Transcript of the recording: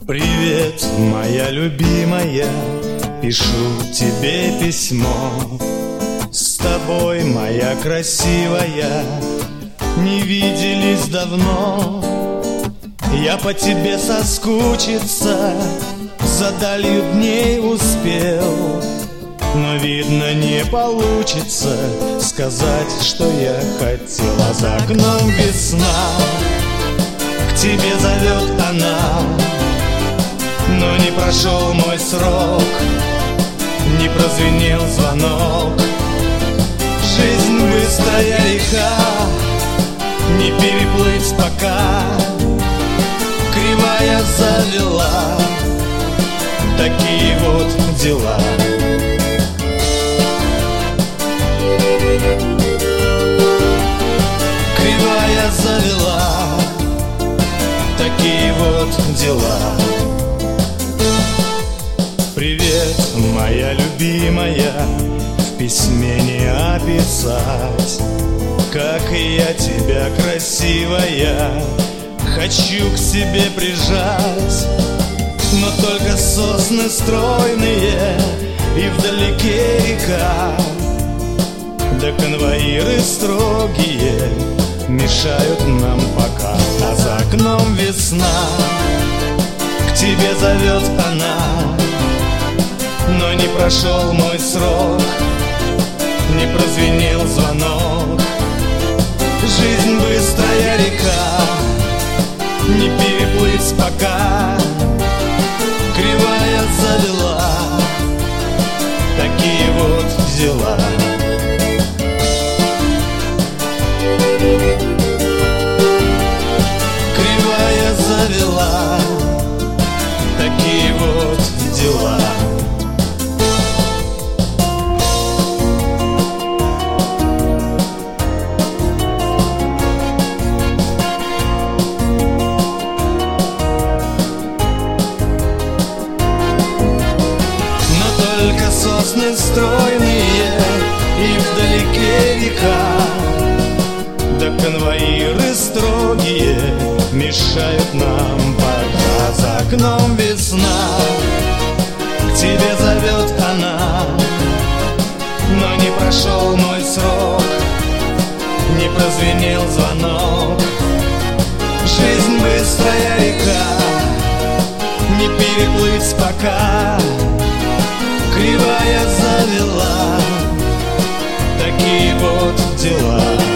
Привет, моя любимая, пишу тебе письмо. С тобой, моя красивая, не виделись давно. Я по тебе соскучиться за далью дней успел, но, видно, не получится сказать, что я хотела. За окном весна, к тебе зовет она, но не прошел мой срок, не прозвенел звонок. Жизнь быстрая река, не переплыть пока. Кривая завела, такие вот дела. Кривая завела, такие вот дела. Привет, моя любимая, в письме не описать, как я тебя, красивая, хочу к себе прижать. Но только сосны стройные и вдалеке река, да конвоиры строгие мешают нам пока. А за окном весна, к тебе зовет она, но не прошел мой срок, не прозвенел звонок. Жизнь быстрая река, не переплыть пока. Кривая завела, такие вот дела. Кривая завела, такие вот дела. Только сосны стройные и вдалеке река, да конвоиры строгие мешают нам пока. За окном весна, к тебе зовет она, но не прошел мой срок, не прозвенел звонок. Жизнь быстрая река, не переплыть пока. Кривая завела, такие вот дела.